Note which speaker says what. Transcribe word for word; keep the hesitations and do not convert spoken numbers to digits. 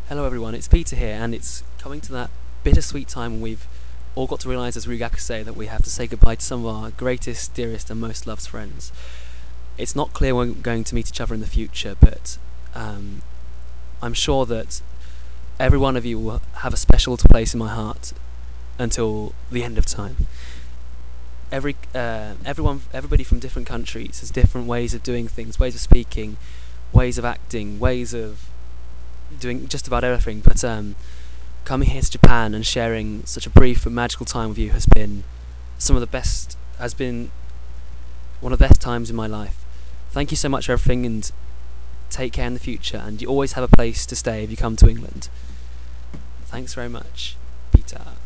Speaker 1: Hello everyone, it's Peter here, and it's coming to that bittersweet time when we've all got to realise, as Ryugaku say, that we have to say goodbye to some of our greatest, dearest and most loved friends. It's not clear when we're going to meet each other in the future, but um, I'm sure that every one of you will have a special place in my heart until the end of time. Every uh, everyone, everybody from different countries has different ways of doing things, ways of speaking, ways of acting, ways of doing just about everything, but um, coming here to Japan and sharing such a brief but magical time with you has been some of the best, has been one of the best times in my life. Thank you so much for everything, and take care in the future, and you always have a place to stay if you come to England. Thanks very much, Peter.